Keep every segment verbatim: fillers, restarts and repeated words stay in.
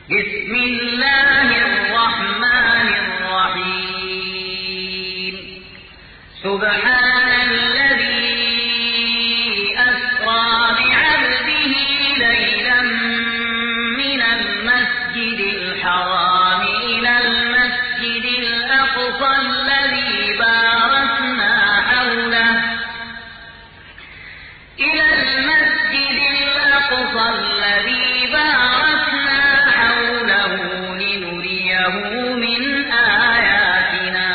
بسم الله الرحمن الرحيم سبحان الذي أسرى بعبده ليلا من المسجد الحرام إلى المسجد الأقصى الذي باركنا حوله إلى المسجد الأقصى الذي باركنا حوله لنريه من آياتنا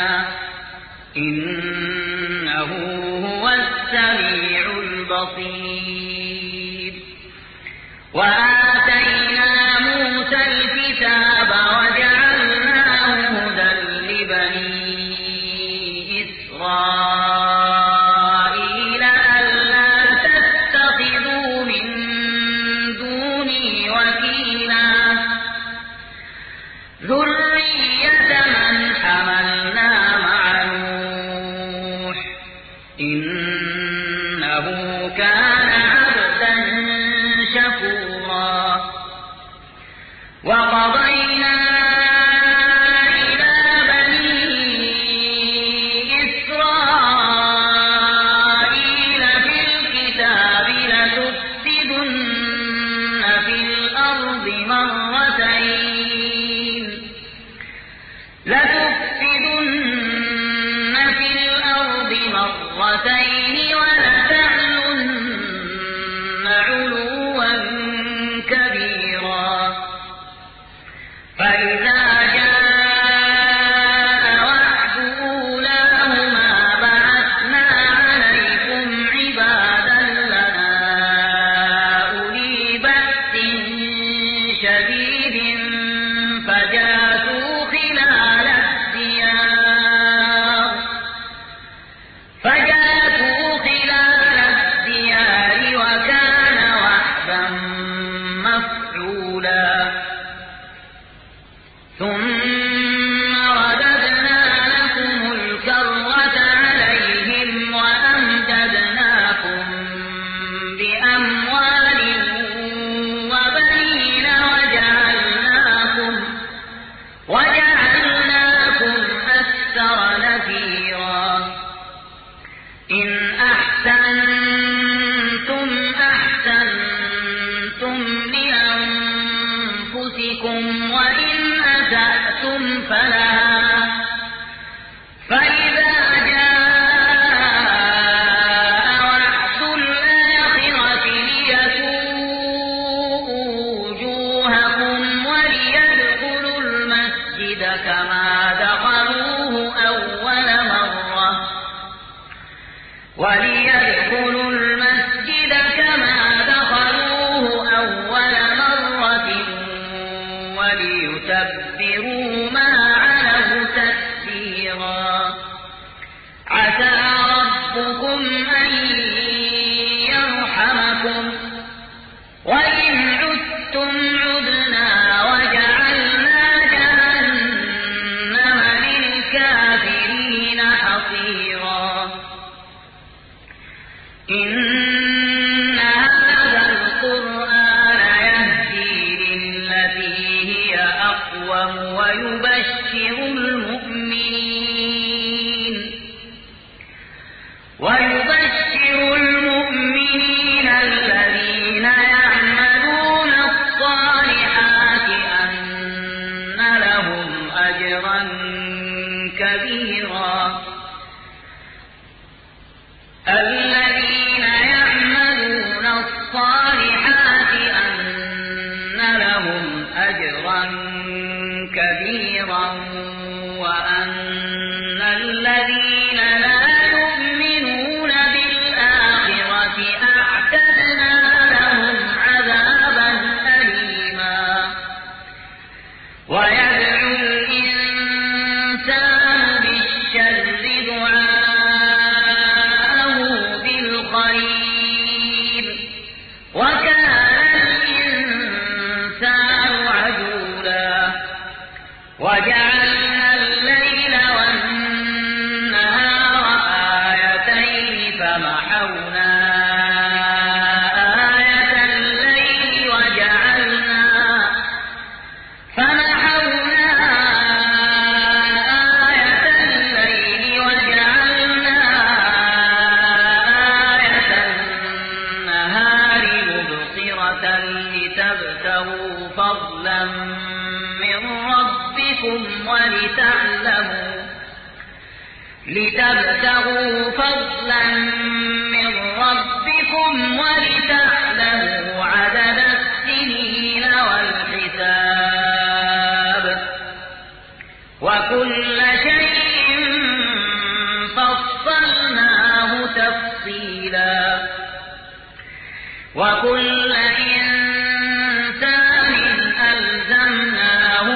إنه هو السميع البصير وآتينا موسى الكتاب وجعلناه هدى لبني إسرائيل ألا تتخذوا من دوني وكيلا ذرية من حملنا مع نوح إنه كان عبدا شكورا وقضينا إلى بني إسرائيل في الكتاب لتفسدن في الأرض مرتين لتفسدن في الأرض مرتين ولتعلن علوا كبيرا فإذا جاء وعد أولاهما بعثنا عليكم عبادا لنا أولي بأس شديد فجاسوا خلال الديار فجاسوا خلال الديار وكان وعدا مفعولا ثم رددنا لكم الكرة عليهم وأمددناكم بأموال وبنين وجعلناكم وجعلناكم أكثر نفيرا إن أحسنتم أحسنتم لأنفسكم وإن أسأتم فلها فإذا جاء وعد الآخرة ليسوءوا وجوهكم وليدخلوا المسجد كما دخلوه أول مرة وليدخلوا المسجد كما دخلوه أول مرة وليتبروا ما علوا تتبيرا عسى ربكم أن يرحمكم وإن عدتم عدنا وجعلنا جهنم للكافرين حصيرا إن هذا القرآن يهدي للتي هي أقوم ويبشر المؤمنين ويبشر المؤمنين الذين يعملون الصالحات أن لهم أجرا كبيرا الذين يعملون الصالحات أن لهم أجرا كبيرا وأن الذين لا يؤمنون بالآخرة أعتدنا لهم عذابا أليما ويدعو الإنسان بالشر دعاءه بالخير وكان الإنسان عجولا وجعلنا الليل والنهار آيتين فمحونا آية الليل وجعلنا فضلا من ربكم ولتعلموا لتبتغوا فضلا من ربكم ولتعلموا عدد السنين والحساب وكل شيء فصلناه تفصيلا وكل إنسان ألزمناه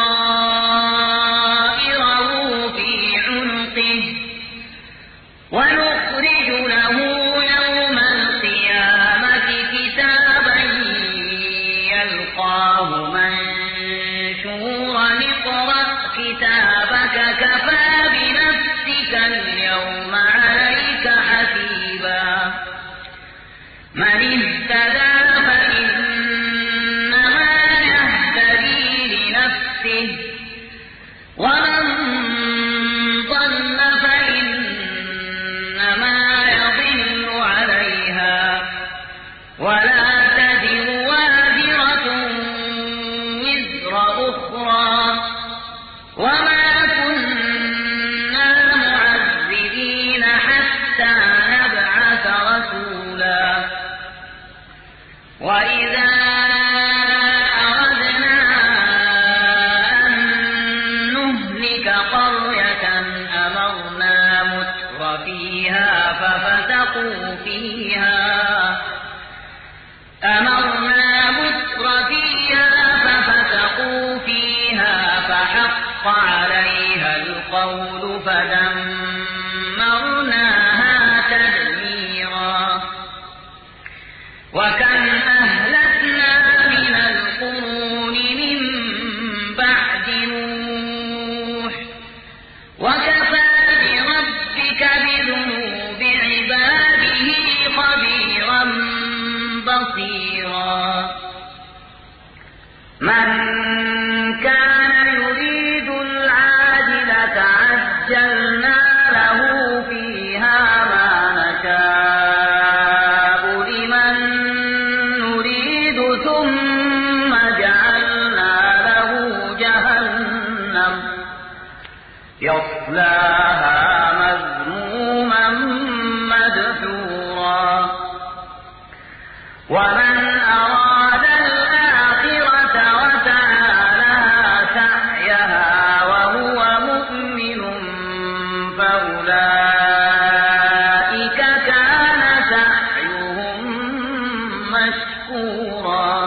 طائره في عنقه ونخرج له يوم القيامة كتابا يلقاه منشورا اقرأ كتابك كفى بنفسك اليوم عليك حسيبا من اهتدى فإنما يهتدي لنفسه ومن ضل فإنما يضل عليها ولا تزر وازرة وزر أخرى وما كنا معذبين حتى نبعث رسولا وإذا أردنا أن نهلك قرية أمرنا متر فيها ففسقوا فيها أمرنا متر فيها ففسقوا فيها فحق عليها القول فدمرناها تدميرا وكم أهلكنا من القرون من بعد نوح وكفى بربك بذنوب عباده خبيرا بصيرا من كان يريد العاجلة عجلنا له فيها ما نشاء لمن نريد ثم جعلنا له جهنم يصلاها مذموما مدحورا ومن أراد الآخرة وسعى لها سعيها وهو مؤمن فأولئك كان سعيهم مشكورا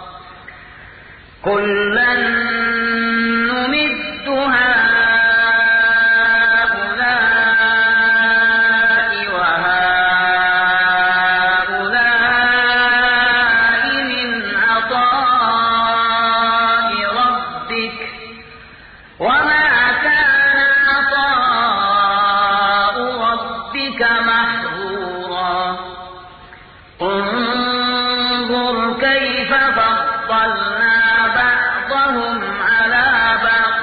كلا نمد هؤلاء وهؤلاء من عطاء ربك وما كان عطاء ربك محظورا انظر كيف فضلنا بعضهم على بعض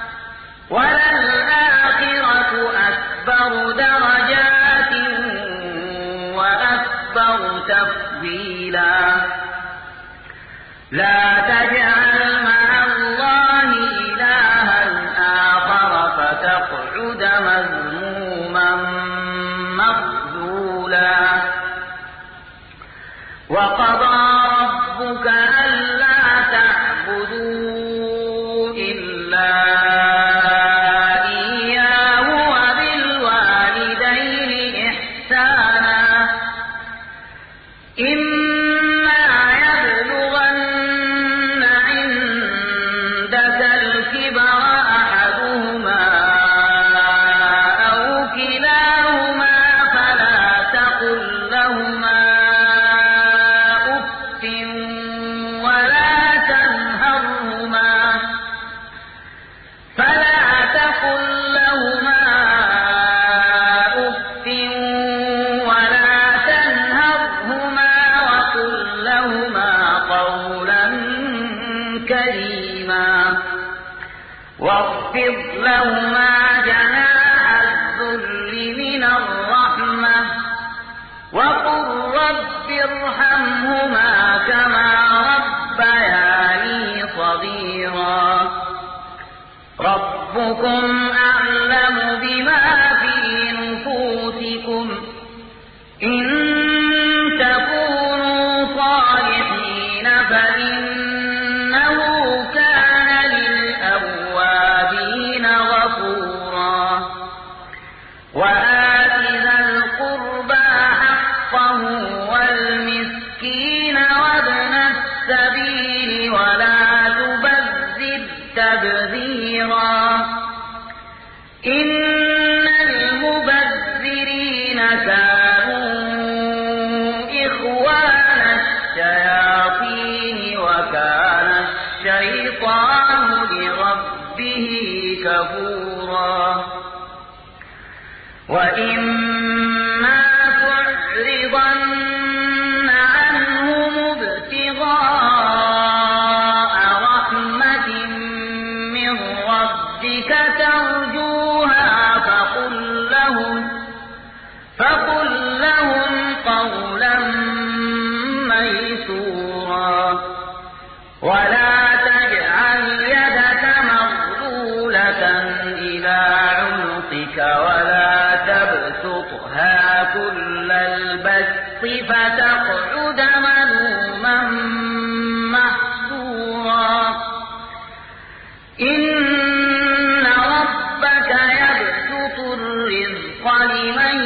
وللآخرة أكبر درجات وأكبر تفضيلا لا تجعل مع الله إلها آخر فتقعد مذموما مخذولا وقضى ربك ألا تعبدوا إلا إياه وبالوالدين إحسانا إما يبلغن عندك الكبر أحدهما أو كلاهما فلا تقل لهما أف ولا تنهرهما فلا تقل لهما أف ولا تنهرهما وقل لهما قولا كريما واخفض لهما جناح الذل من الرحمة وقل رب ارحمهما كما ربياني صغيرا صغيرا ربكم أعلم بما في نفوسكم إن تكونوا صالحين فإنه كان للأوابين غفورا وآت ذا القربى حقه والمسكين وابن السبيل ولا تبذر تبذيرا إن المبذرين كانوا إخوان الشياطين وكان الشيطان لربه كفورا وإما تعرضن عنهم ابتغاء رحمة من ربك ترجوها فقل لهم فقل لهم قولا ميسورا ولا تجعل يدك مغلولة إلى عنقك ولا تبسطها كل البسط فتقعد ملوما محسورا إن ربك يبسط الرزق لمن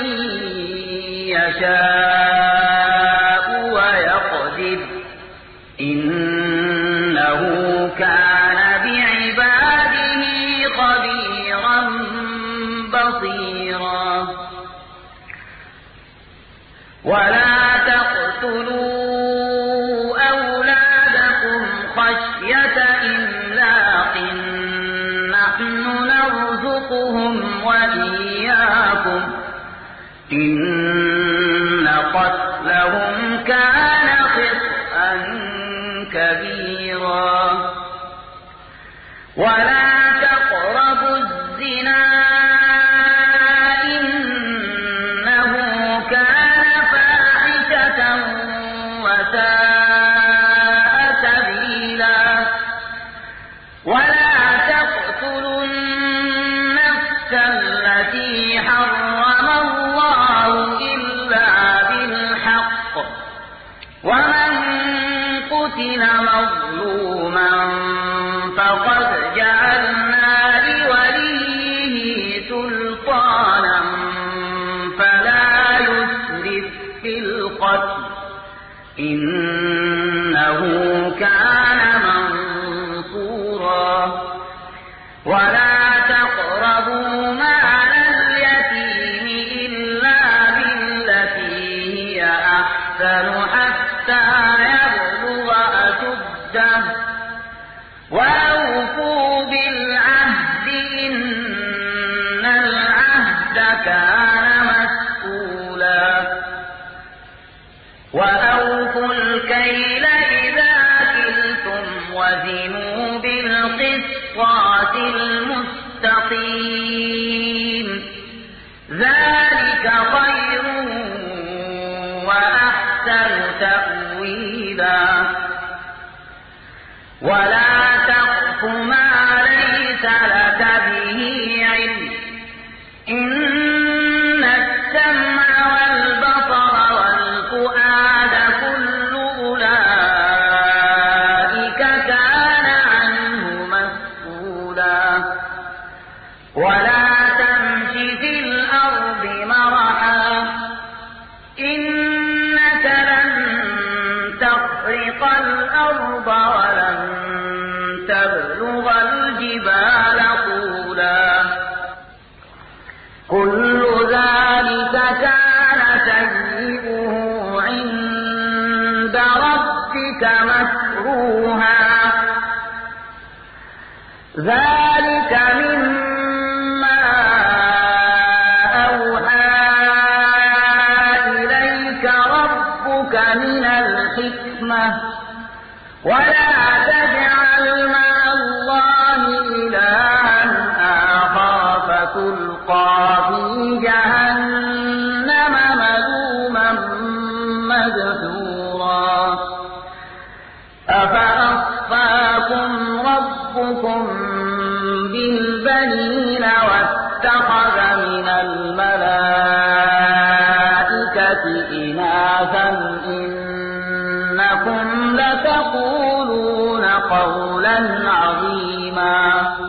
يشاء ويقدر إنه كان بعباده خبيرا بصيرا ولا تقتلوا أولادكم خشية إملاق نحن نرزقهم وإياكم إن قتلهم كان خطأ كبيرا ولا تقربوا الزنا إنه كان فاحشة وساء سبيلا ولا تقتلوا النفس التي حرم الله إلا بالحق ومن قتل مظلوما فقد جعلنا لوليه سلطانا فلا يسرف في القتل إنه كان منصورا ولا تقربوا مال اليتيم إلا بالتي هي أحسن حتى يبلغ أشده وأوفوا بالعهد إن العهد كان مسؤولا وأوفوا الكيل إذا كلتم وزنوا بالقسطاس المستقيم ذلك خير وأحسن تأويلا ولا تقف ما ليس لك به علم إن السمع والبصر والفؤاد كل أولئك كان عنه مسؤولا ولا تمش في الأرض مرحا إنك لن تخرق الأرض ولن تبلغ الجبال طولا كل ذلك كان سيئه عند ربك مكروها ذلك مما أوحى إليك ربك من الحكمة ولا تجعل مع الله إلها آخر فتلقى في جهنم ملوما مدحورا أفأصفاكم ربكم بالبنين واتخذ من الملائكة إناثا إنكم لتقولون قولا عظيما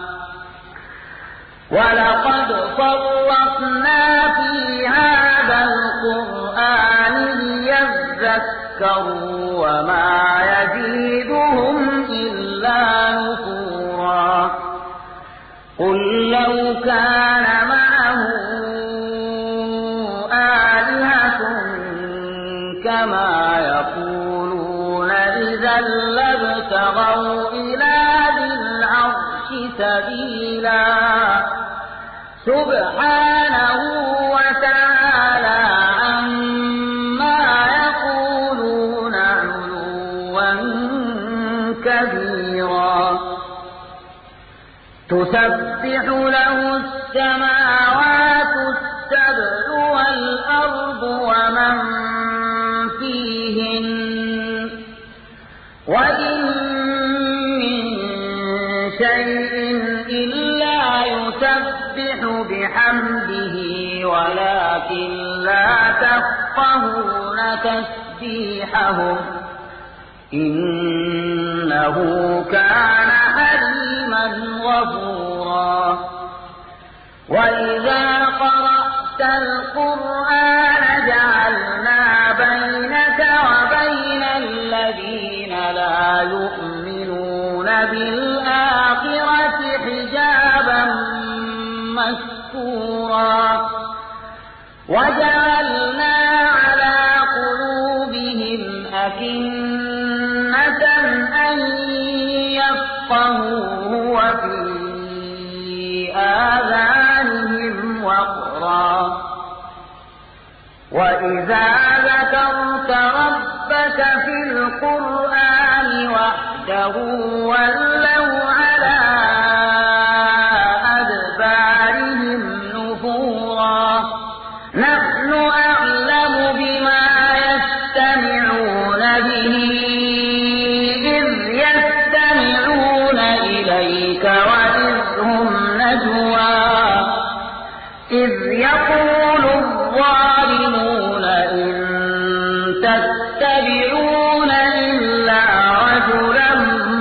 ولقد صرفنا في هذا القرآن ليذكروا وما يزيدهم إلا نفورا قل لو كان معه آلهة كما يقولون إذا لابتغوا إلى ذي العرش سبيلا سبحانه وتعالى عما يقولون علوا كبيرا تسبح له السماوات السبع والأرض ومن فيهن وإن من شيء إلا يسبح بحمده ولكن لا تفقهون تسبيحهم إنه كان حليما غفورا وإذا قرأت القرآن جعلنا بينك وبين الذين لا يؤمنون بالآخرة حجابا مستورا وجعلنا على قلوبهم أكنة أن يفقهوه وفي آذانهم وقرا وإذا ذكرت ربك في القرآن وحده ولوا على أدبارهم نفورا نحن أعلم بما يستمعون به إذ يستمعون إليك وإذ هم نجوى إذ يقول الظالمون إن تتبعون إلا رجلا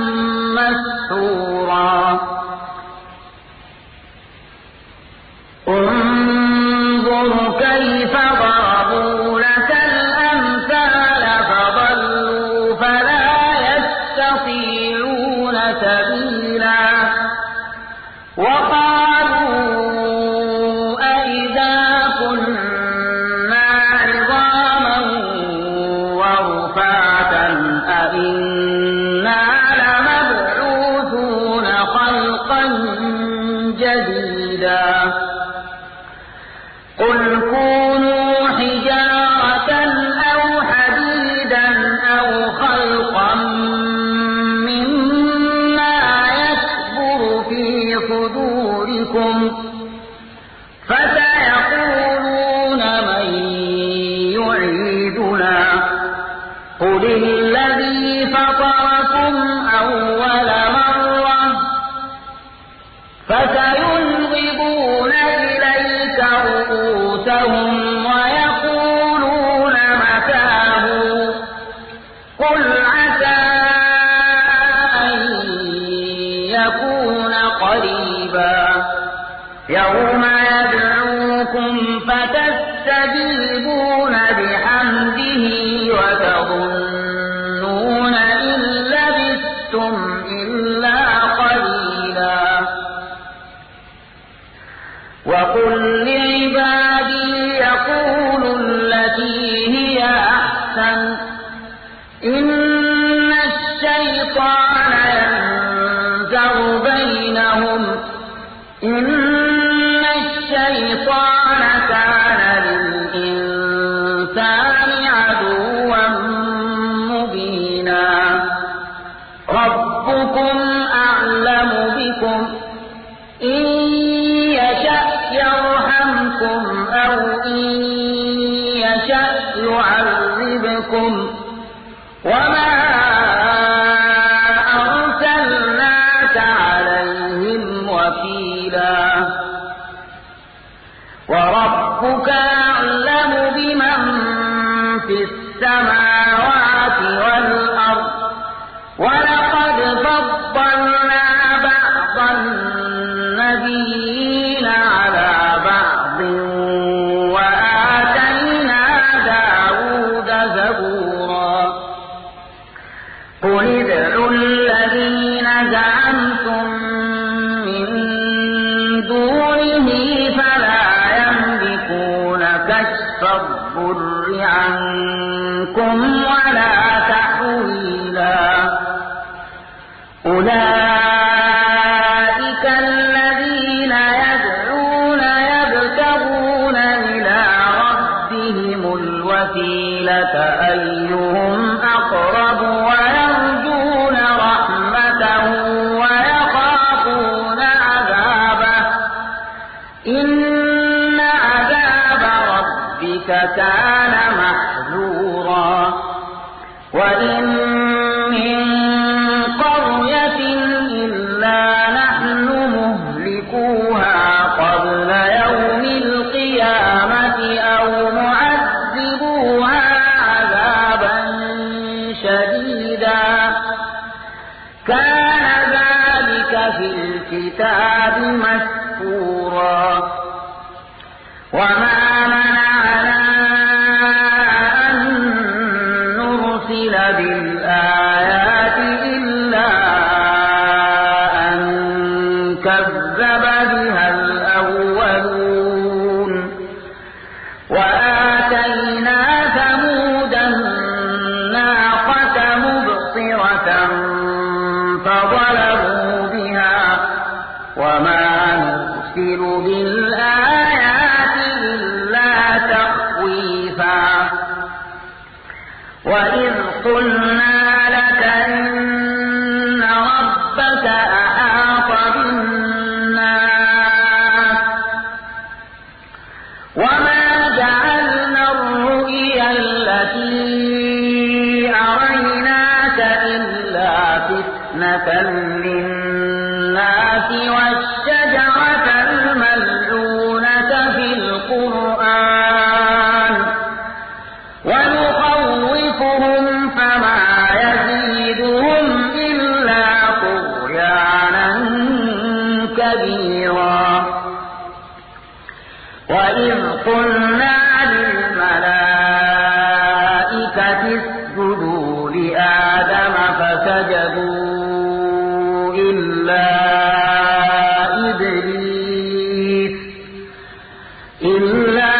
مسحورا انظر كيف ضربوا لك الأمثال فضلوا فلا يستطيعون سبيلا وقالوا أئذا كنا عظاما ورفاتا أئنا لمبعوثون خلقا جديدا قل كونوا حجارة أو حديدا أو خلقا مما يكبر في صدوركم فسيقولون من يعيدنا قل الذي فطركم أول مرة فسينغضون إليك رؤوسهم ويقولون متاه قل عسى أن يكون قريبا يوم يدعوكم فتستجيبون بحمده وتظنون إن لبثتم إلا قليلا وقل لعبادي يقولوا التي هي أحسن إن الشيطان ينزغ بينهم إن الشيطان كان للإنسان عدوا مبينا ربكم أعلم بكم إن يشأ يرحمكم أو إن يشأ يعذبكم وما أرسلناك وكيلا وربك أعلم بمن في السماوات والأرض ولقد فضلنا بعض النبيين على بعض وآتينا داود زبورا قل ادعوا الذين زعمتم من دونه فلا يملكون كشف الضر عنكم ولا تحويلا أولئك الذين يدعون يبتغون إلى ربهم الوسيلة أيهم أقرب ويرجون رحمته ويخافون عذابه إن عذاب ربك كان محذورا وإن من قرية إلا نحن مهلكوها قبل يوم القيامة أو معذبوها عذابا شديدا كان ذلك في الكتاب مسطورا وما منعنا أن نرسل بالآيات إلا أن كذب بها الأولون وآتينا ثمود الناقة مبصرة فظلموا بها وما نرسل بالآيات إلا تخويفا وإذ قلنا لك إن ربك أحاط بالناس وما جعلنا الرؤيا التي أريناك إلا فتنة للناس والشجرة الملعونة في القرآن ونخوفهم فما يزيدهم إلا طغيانا كبيرا وإذ قلنا للملائكة اسجدوا لآدم فسجدوا إلا إبليس إلا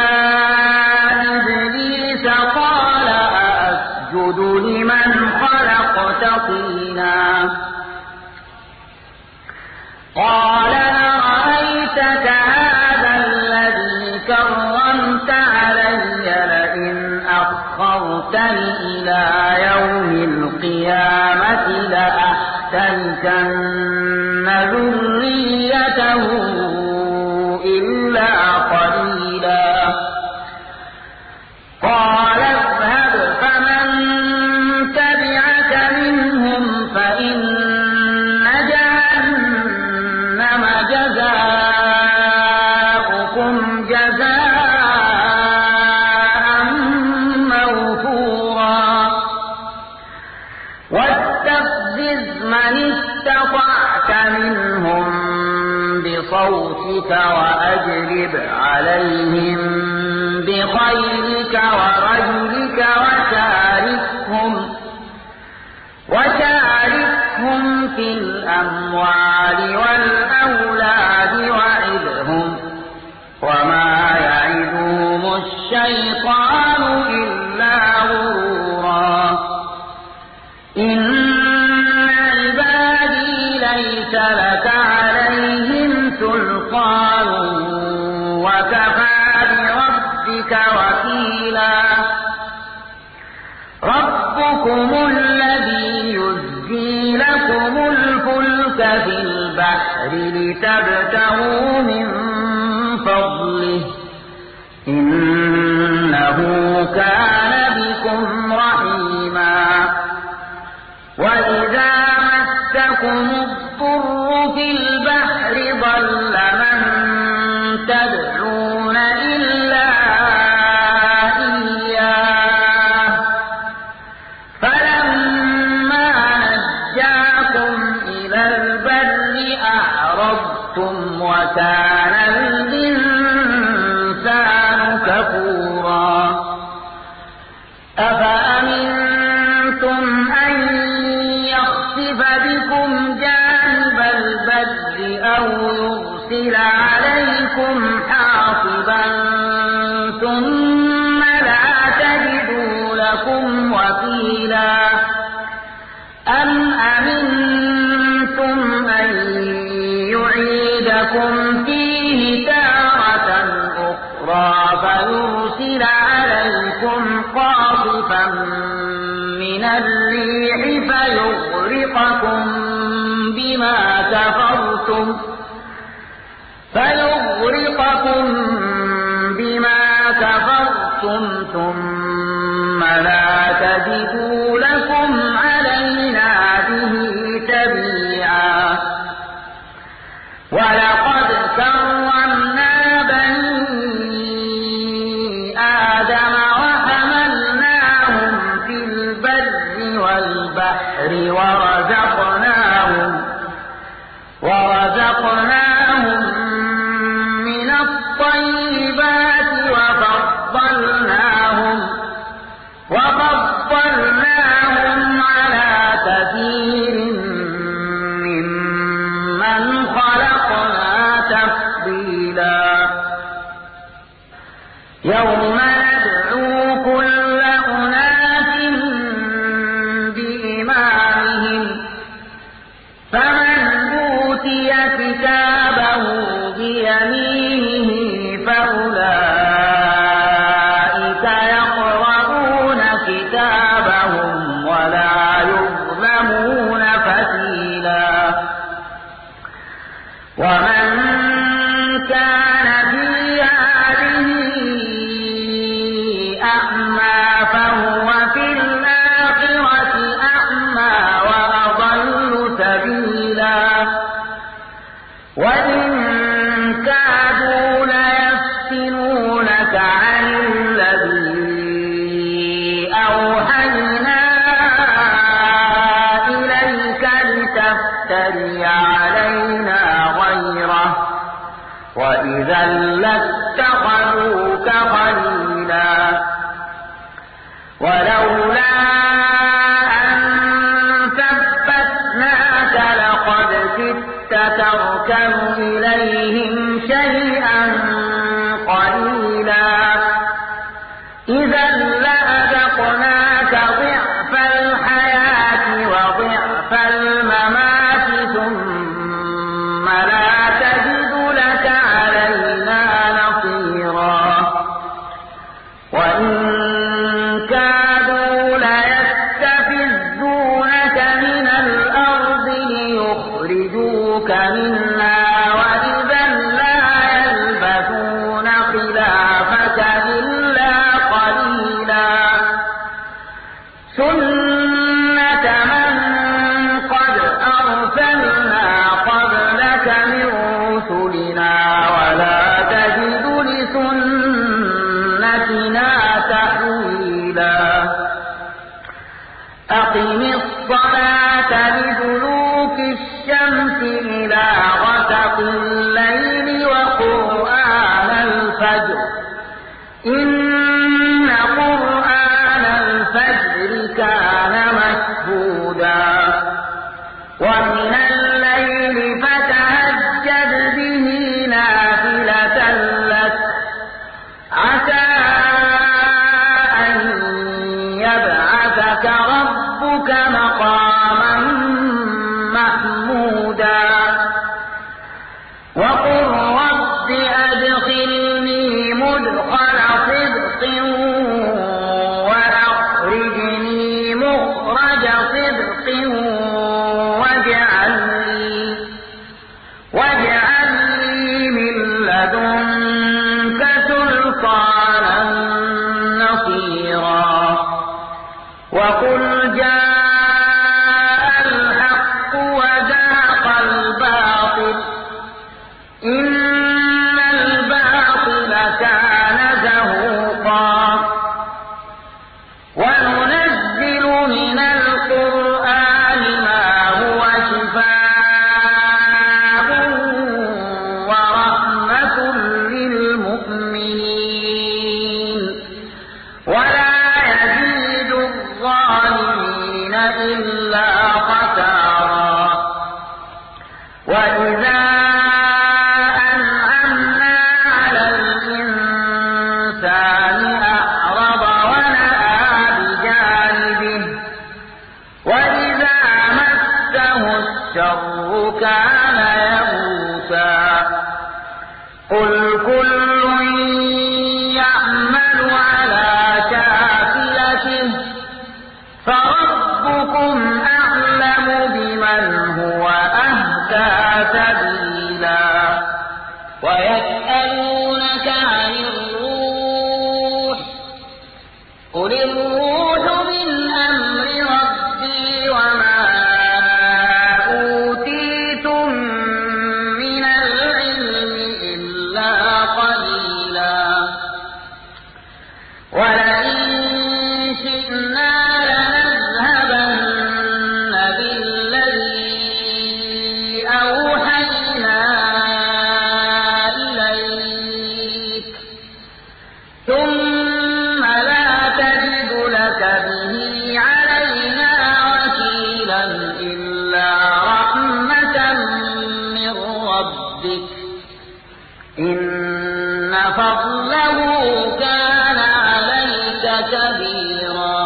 إبليس قال أأسجد لمن خلقت طينا قال أرأيتك هذا الذي كرمت علي لئن أخرتني إلى يوم القيامة لأحتنكن ذريته إلا قليلا قال اذهب فمن تبعك منهم فإن جهنم جزاؤكم جزاء موفورا واستفزز من استطعت منهم بصوتك وأجلب عليهم بخيلك ورجلك وشاركهم وشاركهم في الأموال والأولاد وعدهم وما يعدهم الشيطان إلا غرورا إن عبادي ليس لك عليهم سلطان وكفى بربك وكيلا ربكم الذي يزجي لكم الفلك في البحر لتبتغوا من فضله إنه كان بكم رحيما وإذا مسكم الضر في البحر ضل كفرتم وكان الإنسان كفورا أفأمنتم أن يخسف بكم جانب البر أو يرسل عليكم حاصبا ثم لا تجدوا لكم وكيلا أم أمنتم أن يعيدكم فيه تارة أخرى فيرسل عليكم قاصفا من الريح فيغرقكم بما كفرتم فيغرقكم بما كفرتم ثم لا تجدوا لكم علينا به تبيعا ولقد كرمنا بني آدم وحملناهم في البر والبحر ورزقناهم ورزقناهم من الطيبات وفضلناهم وفضلناهم على كثير ممن خلقنا تفضيلا يوم ندعو كل أناس بإمامهم فمن أوتي كتابه بيمينه فأولئك يقرؤون كتابهم ولا يظلمون فتيلا ومن كان في هذه أعمى فهو في الآخرة أعمى وأضل سبيلا وإن كادوا ليفتنونك عن الذي أوحينا إليك لتفتري علينا غيره وإذا لاتخذوك خليلا ولولا أن ثبتناك لقد كدت تركن إليهم شيئا قليلا إذا لأذقناك ضعف الحياة وضعف الممات ثم لا تجد لك علينا نصيرا وإن كادوا ليستفزونك من الأرض ليخرجوك منها وإذا لا يلبثون خلافك إلا قليلا سنة من قد أرسلنا قبلك من رسلنا ولا تجد لسنتنا تحويلا أقم الصلاة لدلوك الشمس إلى غسق الليل وقرآن الفجر إن قرآن الفجر كان مشهودا ومن الليل فتهجد به نافلة لك عسى أن يبعثك ربك مقاما محمودا وقل رب أدخلني مدخل صدق وأخرجني مخرج صدق واجعل لي واجعل لي من لدنك سلطانا نصيرا وقل جاء الحق وزهق الباطل قل كل يعمل على شاكلته فربكم أعلم بمن هو أهدى سبيلا. ويسألونك عن الروح قل الروح من أمر ربي وما أوتيتم من العلم إلا قليلا ولئن شئنا لنذهبن بالذي أوحينا إليك ثم لا تجد لك به علينا وكيلا إلا رحمة من ربك إن فضله كان عليك كبيرا.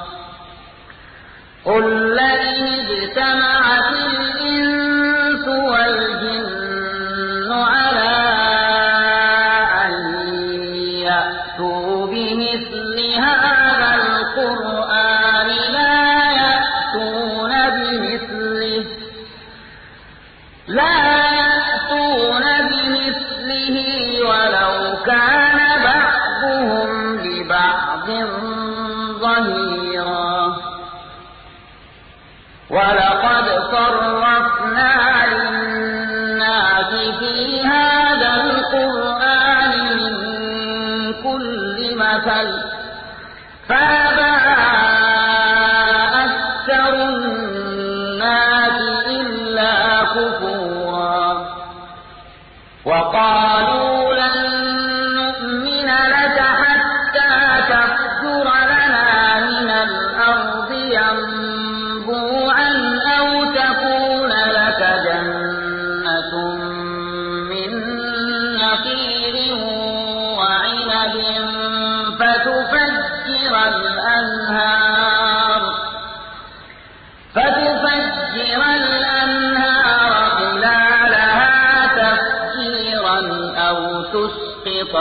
قل لئن اجتمعت الإنس والجن على أن يأتوا بمثل هذا القرآن لا يأتون بمثله لا يأتون بمثله ولو كان بعضهم لبعض ظهيرا. ولقد صرفنا للناس في هذا القرآن من كل مثل فأبى أكثر الناس إلا كفورا. وقالوا لن نؤمن لك حتى تفجر لنا من الأرض ينبوعا أو تكون لك جنة من نخيل وعنب فتفجر الأنهار فتفجر الأنهار خلالها تفجيرا أو تسقط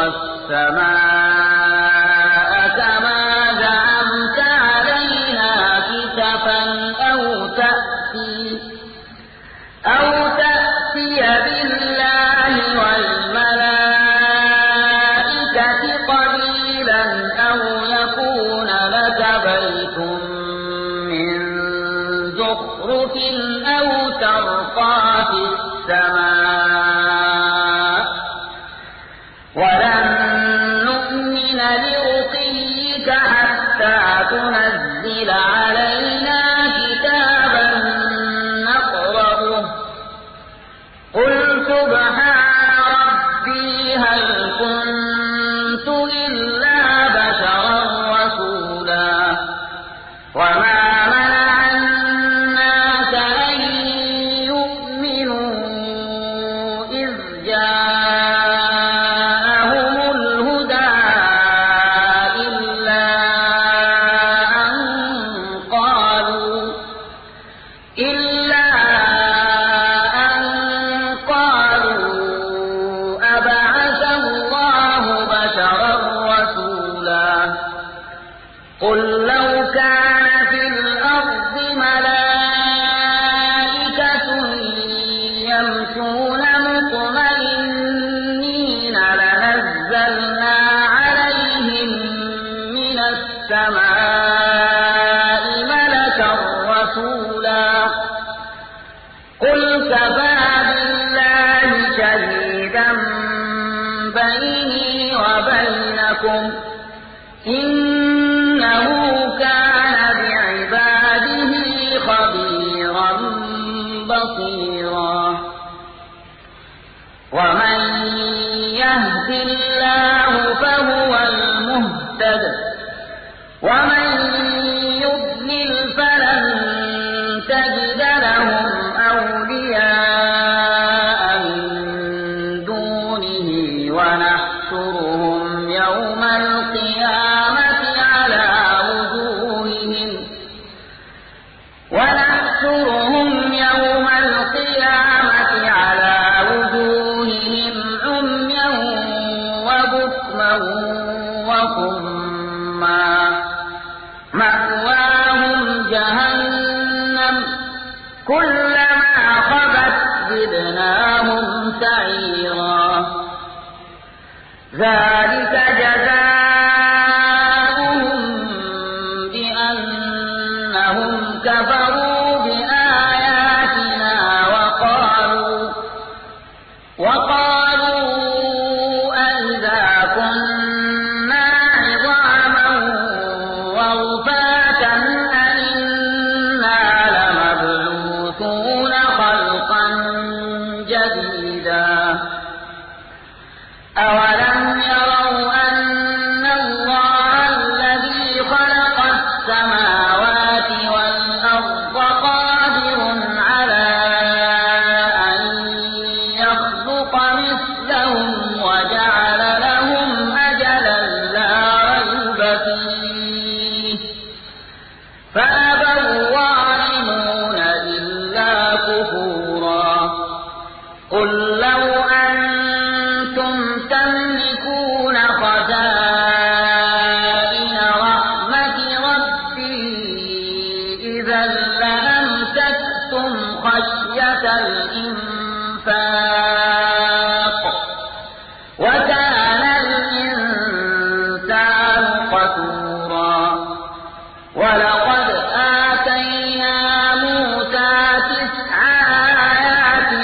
السماء كما زعمت علينا كسفا أو تأتي أو تأتي بالله والملائكة قبيلا أو يكون لك بيت من زخرف أو ترقى في السماء ولن نؤمن لرقيك حتى تنزل علينا كتابا نقرأه قل سبحان ربي هل كنت إلا بشرا رسولا. وما منع الناس أن يؤمنوا إذ جاءهم الهدى إلا أن قالوا إلا أن قالوا أبعث الله بشرا رسولا. قل لو كان في الأرض ملائكة يمشون مطمئنين لنزلنا عليهم من السماء ملكا رسولا. قل كفى بالله شهيدا بيني وبينكم إنه كان بعباده خبيرا بصيرا. ومن يهد الله فهو المهتد ومن يضلل فلن تجد لهم أولياء من دونه ونحشرهم يوم القيامة على وجوههم ونحشرهم يوم القيامة على وجوههم عميا ذلك جزاؤهم بأنهم كفروا بآياتنا وقالوا وقالوا أئذا كنا عظاما ورفاتا أئنا لمبعوثون خلقا جديدا أولم يروا أن الله الذي خلق السماوات والأرض قادر على أن يخلق مثلهم وجعل لهم أجلا لا ريب فيه فأبى الظالمون إلا كفورا قل لو أنتم تملكون خزائن رحمة ربي إذا لأمسكتم خشية الإنفاق وكان الإنسان قتورا ولقد آتينا موسى تسع آيات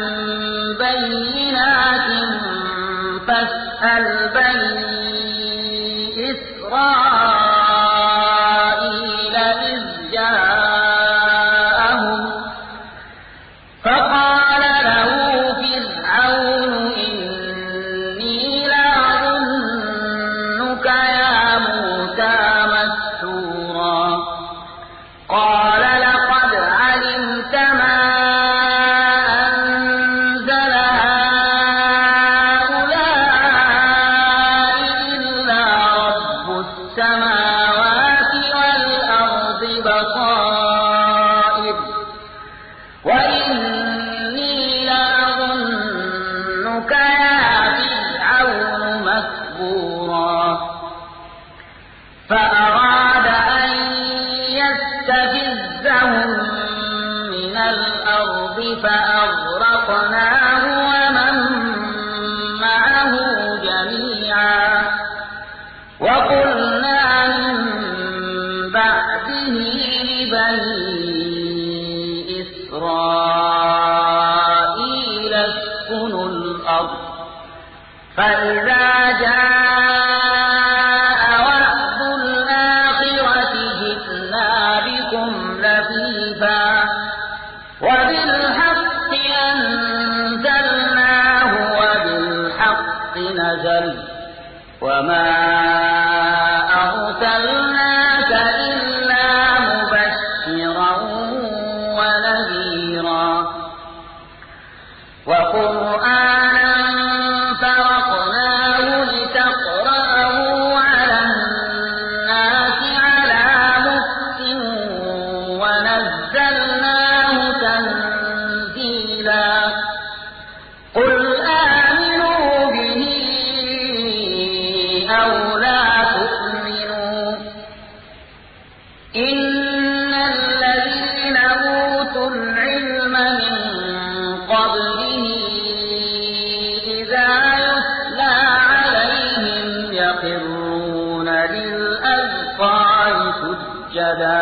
بينات فاسأل بني إسرائيل إذ جاءهم فقال له فرعون إني لأظنك يا موسى مسحورا قال لقد علمت ما أنزل هؤلاء إلا رب السماوات والأرض بصائر وإني لأظنك يا فرعون مسحورا فأراد أن يستفزهم من الأرض فأغرقناه ومن معه جميعا وقلنا من بعده لبني إسرائيل اسكنوا الأرض فإذا جاء وعد الآخرة جئنا بكم لفيفا وبالحق أنزلناه وبالحق نزل وما أرسلناك إلا مبشرا ونذيرا وقرآنا فرقناه لتقرأه على الناس على مكث ونزلناه تنزيلا قل آمنوا به أو لا تؤمنوا إن الذين أوتوا العلم من قبله إذا يتلى عليهم يخرون للأذقان سجدا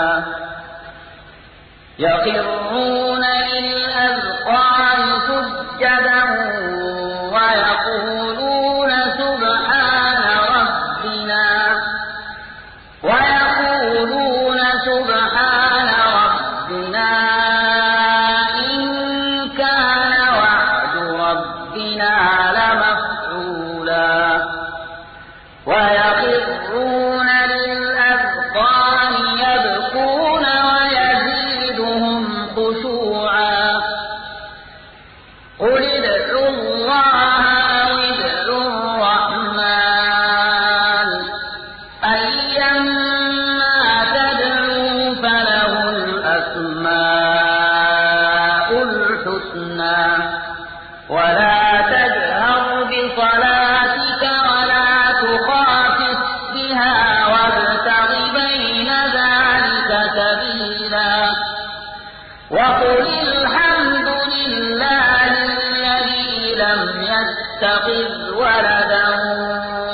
يخرون للأذقان سجدا ويقولون سبحان ربنا ويقولون سبحان ربنا إن كان وعد ربنا لمفعولا ويخرون للأذقان يبكون ويزيدهم خشوعا قل ادعوا ولدا